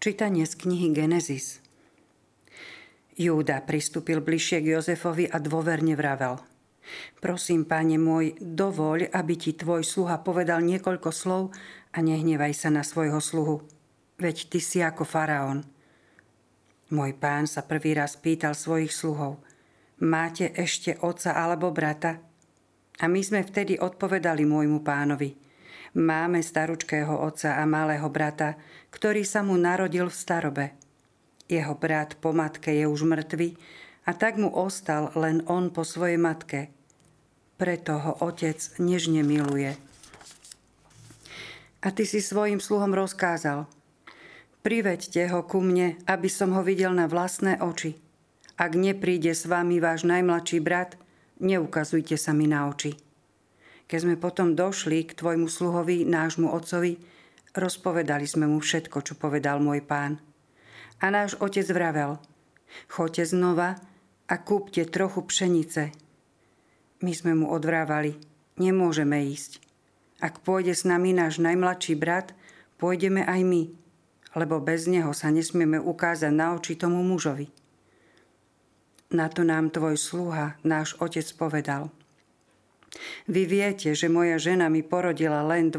Čítanie z knihy Genesis. Júda pristúpil bližšie k Jozefovi a dôverne vravel: Prosím, Pane môj, dovoľ, aby ti tvoj sluha povedal niekoľko slov a nehnevaj sa na svojho sluhu. Veď ty si ako faraón. Môj pán sa prvý raz pýtal svojich sluhov: Máte ešte otca alebo brata? A my sme vtedy odpovedali môjmu pánovi: Máme staručkého otca a malého brata, ktorý sa mu narodil v starobe. Jeho brat po matke je už mŕtvy a tak mu ostal len on po svojej matke. Preto ho otec nežne miluje. A ty si svojim sluhom rozkázal: Priveďte ho ku mne, aby som ho videl na vlastné oči. Ak nepríde s vami váš najmladší brat, neukazujte sa mi na oči. Keď sme potom došli k tvojmu sluhovi, nášmu otcovi, rozpovedali sme mu všetko, čo povedal môj pán. A náš otec vravel: Choďte znova a kúpte trochu pšenice. My sme mu odvrávali: Nemôžeme ísť. Ak pôjde s nami náš najmladší brat, pôjdeme aj my, lebo bez neho sa nesmieme ukázať na oči tomu mužovi. Na to nám tvoj sluha, náš otec, povedal: Vy viete, že moja žena mi porodila len 2.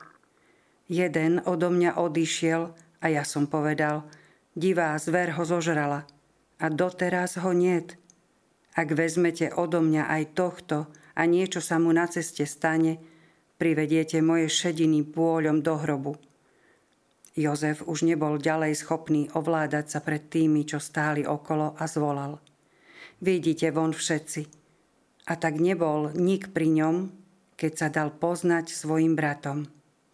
Jeden odo mňa odišiel a ja som povedal: Divá zver ho zožrala a doteraz ho niet. Ak vezmete odo mňa aj tohto a niečo sa mu na ceste stane, privediete moje šediny pôľom do hrobu. Jozef už nebol ďalej schopný ovládať sa pred tými, čo stáli okolo, a zvolal: Vidíte von všetci. A tak nebol nik pri ňom, keď sa dal poznať svojim bratom.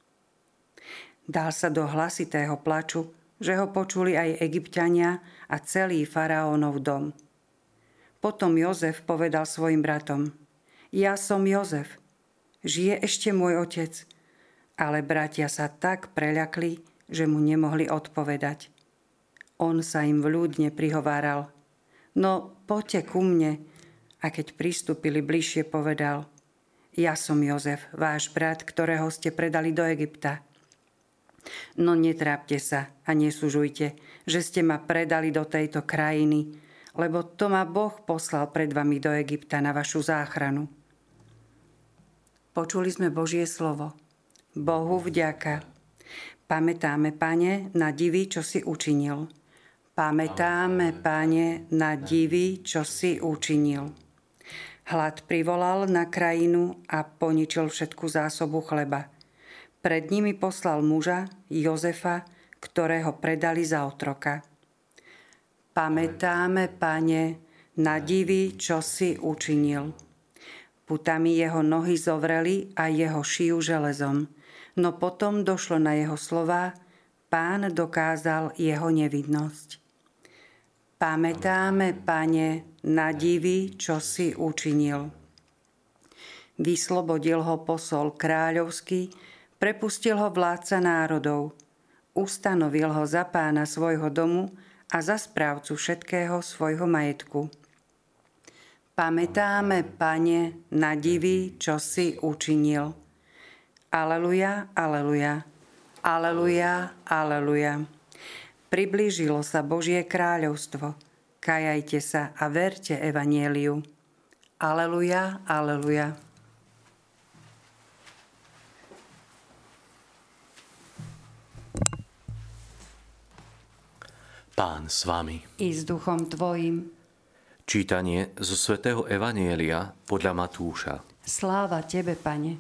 Dal sa do hlasitého plaču, že ho počuli aj Egypťania a celý faraónov dom. Potom Jozef povedal svojim bratom: Ja som Jozef, žije ešte môj otec. Ale bratia sa tak preľakli, že mu nemohli odpovedať. On sa im vľúdne prihováral: No, poďte ku mne. A keď pristúpili bližšie, povedal: Ja som Jozef, váš brat, ktorého ste predali do Egypta. No netrápte sa a nesúžujte, že ste ma predali do tejto krajiny, lebo to ma Boh poslal pred vami do Egypta na vašu záchranu. Počuli sme Božie slovo. Bohu vďaka. Pamätáme, Pane, na divy, čo si učinil. Pamätáme, Pane, na divy, čo si učinil. Hlad privolal na krajinu a poničil všetku zásobu chleba. Pred nimi poslal muža, Jozefa, ktorého predali za otroka. Pamätáme, Pane, na divy, čo si učinil. Putami jeho nohy zovreli a jeho šiju železom, no potom došlo na jeho slová: Pán dokázal jeho nevinnosť. Pamätáme, Pane, na divy, čo si učinil. Vyslobodil ho posol kráľovský, prepustil ho vládca národov, ustanovil ho za pána svojho domu a za správcu všetkého svojho majetku. Pamätáme, Pane, na divy, čo si učinil. Aleluja, aleluja, aleluja, aleluja. Priblížilo sa Božie kráľovstvo. Kajajte sa a verte evanjeliu. Aleluja, aleluja. Pán s vami. I s duchom tvojim. Čítanie zo svätého evanjelia podľa Matúša. Sláva tebe, Pane.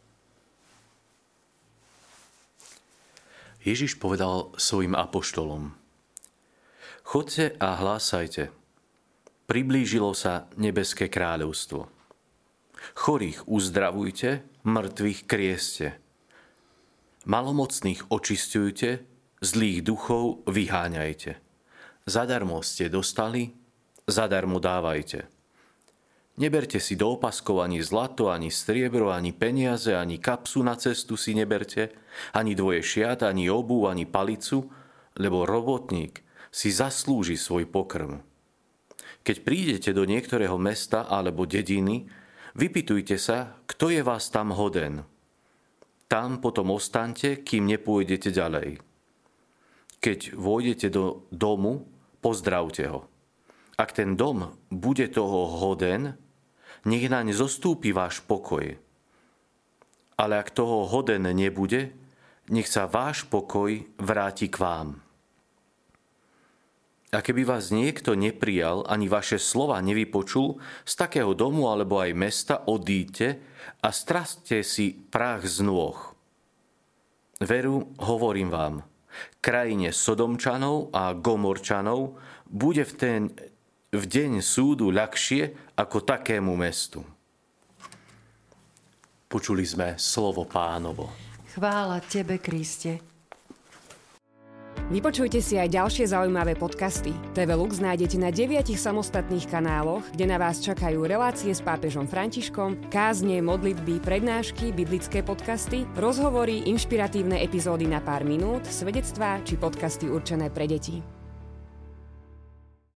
Ježiš povedal svojim apoštolom: Chodte a hlásajte. Priblížilo sa nebeské kráľovstvo. Chorých uzdravujte, mŕtvych krieste. Malomocných očisťujte, zlých duchov vyháňajte. Zadarmo ste dostali, zadarmo dávajte. Neberte si do opaskov ani zlato, ani striebro, ani peniaze, ani kapsu na cestu si neberte, ani dvoje šiat, ani obuv, ani palicu, lebo robotník si zaslúži svoj pokrm. Keď prídete do niektorého mesta alebo dediny, vypytujte sa, kto je vás tam hoden. Tam potom ostaňte, kým nepôjdete ďalej. Keď vôjdete do domu, pozdravte ho. Ak ten dom bude toho hoden, nech naň zostúpi váš pokoj. Ale ak toho hoden nebude, nech sa váš pokoj vráti k vám. A keby vás niekto neprijal, ani vaše slova nevypočul, z takého domu alebo aj mesta odíďte a straste si prach z nôh. Veru, hovorím vám, krajine Sodomčanov a Gomorčanov bude v deň súdu ľahšie ako takému mestu. Počuli sme slovo Pánovo. Chvála Tebe, Kriste. Vypočujte si aj ďalšie zaujímavé podcasty. TV Lux nájdete na 9 samostatných kanáloch, kde na vás čakajú relácie s pápežom Františkom, kázne, modlitby, prednášky, biblické podcasty, rozhovory, inšpiratívne epizódy na pár minút, svedectvá či podcasty určené pre deti.